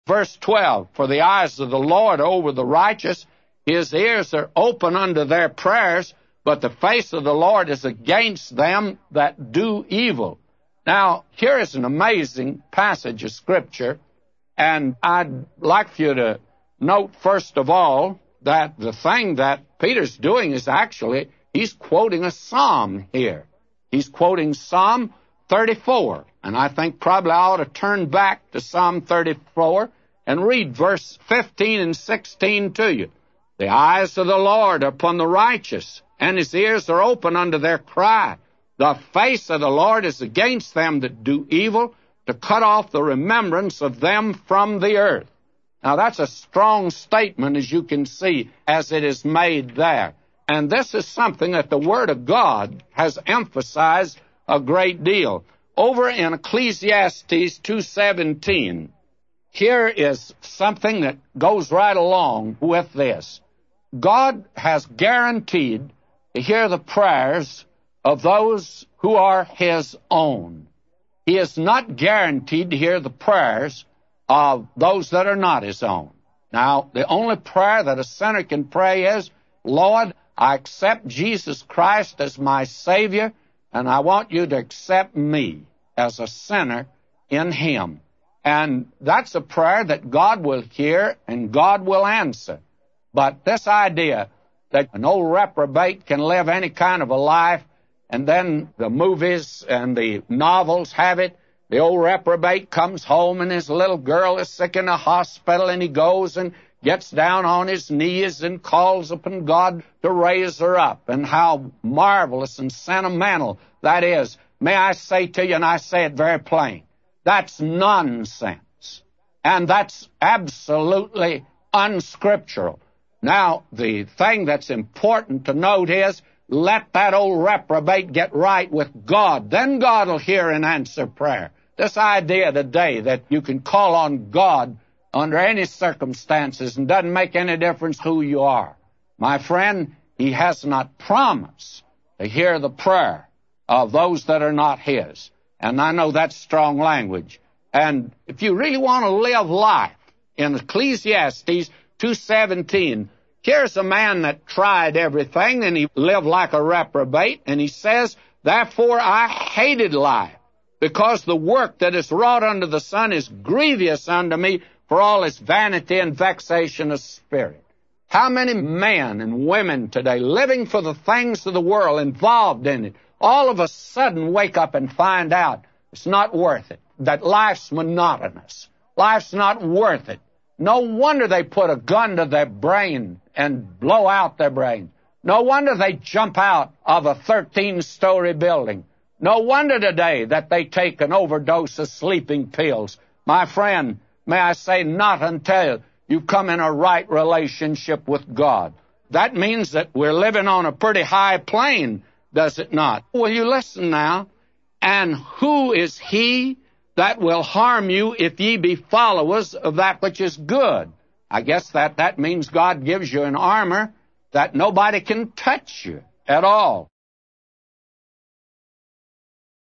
Verse 12, for the eyes of the Lord are over the righteous, his ears are open unto their prayers, but the face of the Lord is against them that do evil. Now, here is an amazing passage of Scripture, and I'd like for you to note, first of all, that the thing that Peter's doing is actually, he's quoting a psalm here. He's quoting Psalm 34, and I think probably I ought to turn back to Psalm 34 and read verse 15 and 16 to you. The eyes of the Lord are upon the righteous, and his ears are open unto their cry. The face of the Lord is against them that do evil, to cut off the remembrance of them from the earth. Now, that's a strong statement, as you can see, as it is made there. And this is something that the Word of God has emphasized a great deal. Over in Ecclesiastes 2:17, here is something that goes right along with this. God has guaranteed to hear the prayers of those who are His own. He is not guaranteed to hear the prayers of those that are not His own. Now, the only prayer that a sinner can pray is, Lord, I accept Jesus Christ as my Savior, and I want you to accept me as a sinner in Him. And that's a prayer that God will hear and God will answer. But this idea that an old reprobate can live any kind of a life, and then the movies and the novels have it, the old reprobate comes home and his little girl is sick in a hospital, and he goes and gets down on his knees and calls upon God to raise her up. And how marvelous and sentimental that is. May I say to you, and I say it very plain, that's nonsense. And that's absolutely unscriptural. Now, the thing that's important to note is, let that old reprobate get right with God. Then God will hear and answer prayer. This idea today that you can call on God under any circumstances and doesn't make any difference who you are. My friend, He has not promised to hear the prayer of those that are not His. And I know that's strong language. And if you really want to live life, in Ecclesiastes 2:17, here's a man that tried everything, and he lived like a reprobate, and he says, therefore I hated life, because the work that is wrought under the sun is grievous unto me, for all its vanity and vexation of spirit. How many men and women today, living for the things of the world, involved in it, all of a sudden wake up and find out it's not worth it, that life's monotonous, life's not worth it. No wonder they put a gun to their brain and blow out their brain. No wonder they jump out of a 13-story building. No wonder today that they take an overdose of sleeping pills. My friend, may I say, not until you come in a right relationship with God. That means that we're living on a pretty high plane, does it not? Will you listen now? And who is he that will harm you if ye be followers of that which is good? I guess that means God gives you an armor that nobody can touch you at all.